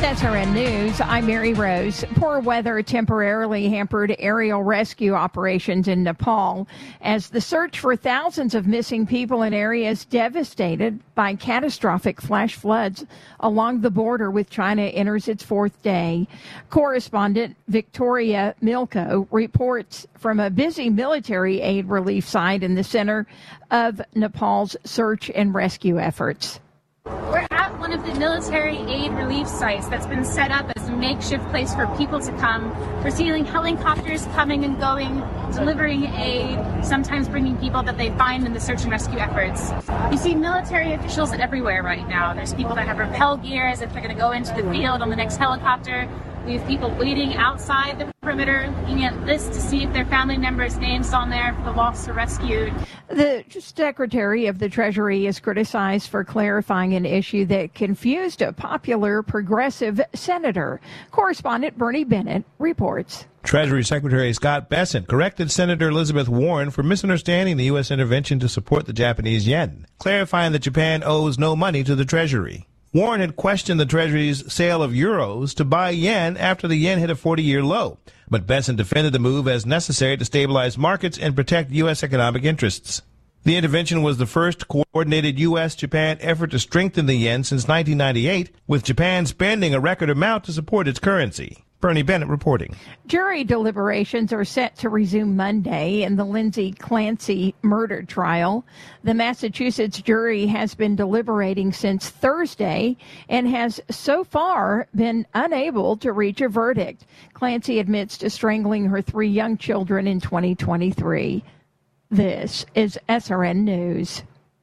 SRN News, I'm Mary Rose. Poor weather temporarily hampered aerial rescue operations in Nepal as the search for thousands of missing people in areas devastated by catastrophic flash floods along the border with China enters its fourth day. Correspondent Victoria Milko reports from a busy military aid relief site in the center of Nepal's search and rescue efforts. We're at one of the military aid relief sites that's been set up as a makeshift place for people to come. We're seeing helicopters coming and going, delivering aid, sometimes bringing people that they find in the search and rescue efforts. You see military officials everywhere right now. There's people that have rappel gear as if they're going to go into the field on the next helicopter. We have people waiting outside the perimeter, looking at lists to see if their family members' names on there for the lost or rescued. The Secretary of the Treasury is criticized for clarifying an issue that confused a popular progressive senator. Correspondent Bernie Bennett reports. Treasury Secretary Scott Bessent corrected Senator Elizabeth Warren for misunderstanding the U.S. intervention to support the Japanese yen, clarifying that Japan owes no money to the Treasury. Warren had questioned the Treasury's sale of euros to buy yen after the yen hit a 40-year low, but Bessent defended the move as necessary to stabilize markets and protect U.S. economic interests. The intervention was the first coordinated U.S.-Japan effort to strengthen the yen since 1998, with Japan spending a record amount to support its currency. Bernie Bennett reporting. Jury deliberations are set to resume Monday in the Lindsay Clancy murder trial. The Massachusetts jury has been deliberating since Thursday and has so far been unable to reach a verdict. Clancy admits to strangling her 3 young children in 2023. This is SRN News.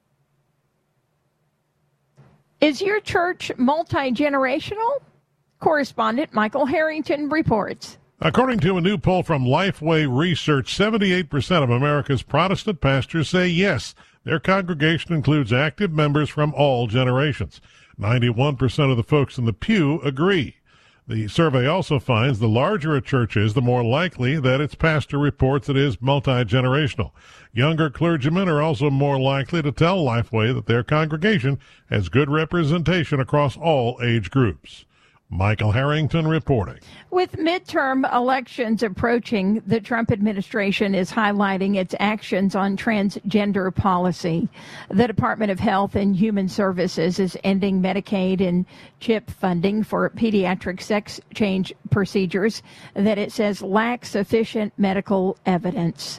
Is your church multi-generational? Correspondent Michael Harrington reports. According to a new poll from Lifeway Research, 78% of America's Protestant pastors say yes, their congregation includes active members from all generations. 91% of the folks in the pew agree. The survey also finds the larger a church is, the more likely that its pastor reports it is multi-generational. Younger clergymen are also more likely to tell Lifeway that their congregation has good representation across all age groups. Michael Harrington reporting. With midterm elections approaching, the Trump administration is highlighting its actions on transgender policy. The Department of Health and Human Services is ending Medicaid and CHIP funding for pediatric sex change procedures that it says lack sufficient medical evidence.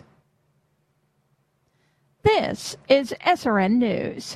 This is SRN News.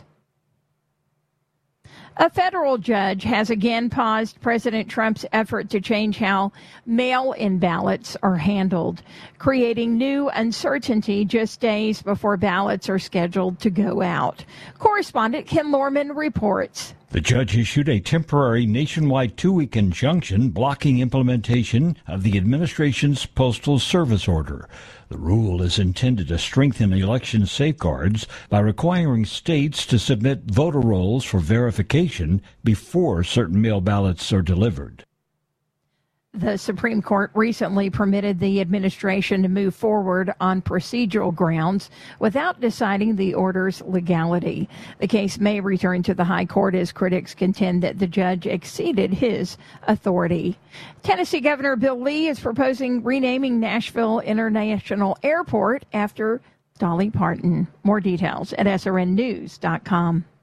A federal judge has again paused President Trump's effort to change how mail-in ballots are handled, creating new uncertainty just days before ballots are scheduled to go out. Correspondent Ken Lorman reports. The judge issued a temporary nationwide 2-week injunction blocking implementation of the administration's Postal Service order. The rule is intended to strengthen election safeguards by requiring states to submit voter rolls for verification before certain mail ballots are delivered. The Supreme Court recently permitted the administration to move forward on procedural grounds without deciding the order's legality. The case may return to the High Court as critics contend that the judge exceeded his authority. Tennessee Governor Bill Lee is proposing renaming Nashville International Airport after Dolly Parton. More details at srnnews.com.